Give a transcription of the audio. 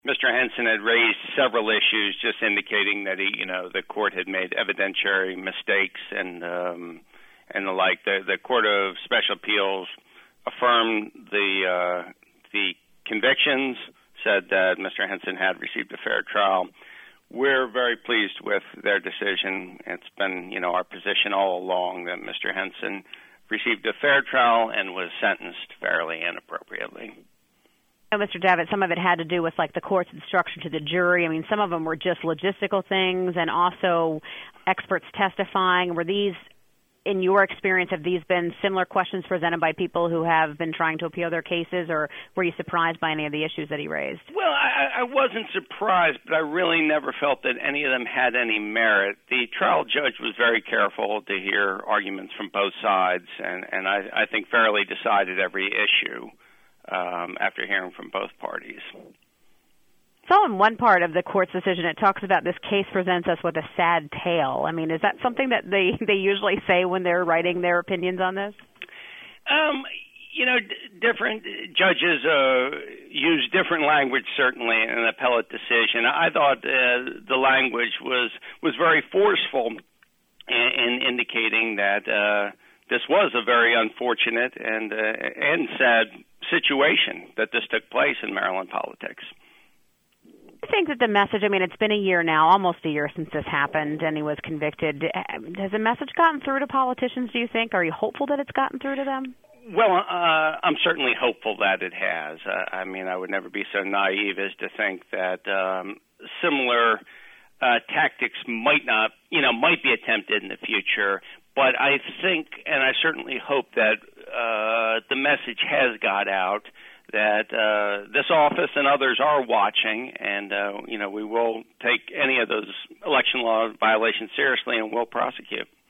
Mr. Henson had raised several issues, just indicating that the court had made evidentiary mistakes and the like. The Court of Special Appeals affirmed the convictions, said that Mr. Henson had received a fair trial. We're very pleased with their decision. It's been, our position all along that Mr. Henson received a fair trial and was sentenced fairly and appropriately. Mr. Davitt, some of it had to do with the court's instruction to the jury. I mean, some of them were just logistical things and also experts testifying. Were these, in your experience, have these been similar questions presented by people who have been trying to appeal their cases, or were you surprised by any of the issues that he raised? Well, I wasn't surprised, but I really never felt that any of them had any merit. The trial judge was very careful to hear arguments from both sides, and I think fairly decided every issue after hearing from both parties. So in one part of the court's decision, it talks about this case presents us with a sad tale. I mean, is that something that they usually say when they're writing their opinions on this? Different judges use different language, certainly, in an appellate decision. I thought the language was very forceful in indicating that this was a very unfortunate and sad situation that this took place in Maryland politics. I think that the message, it's been a year now, almost a year since this happened and he was convicted. Has the message gotten through to politicians, do you think? Are you hopeful that it's gotten through to them? Well, I'm certainly hopeful that it has. I would never be so naive as to think that similar tactics might be attempted in the future. But I think, and I certainly hope that the message has got out that this office and others are watching, and we will take any of those election law violations seriously and will prosecute.